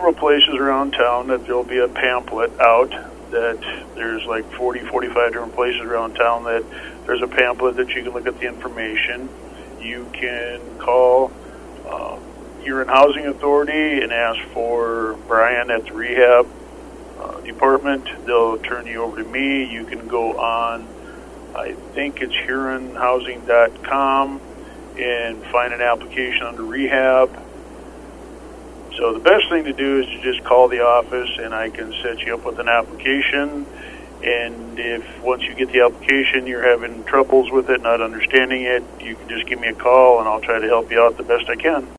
several places around town that there'll be a pamphlet out that there's like 40, 45 different places around town that there's a pamphlet that you can look at the information. You can call Huron Housing Authority and ask for Brian at the rehab department. They'll turn you over to me. You can go on, I think it's HuronHousing.com, and find an application under rehab. So the best thing to do is to just call the office and I can set you up with an application. And if once you get the application you're having troubles with it, not understanding it, you can just give me a call and I'll try to help you out the best I can.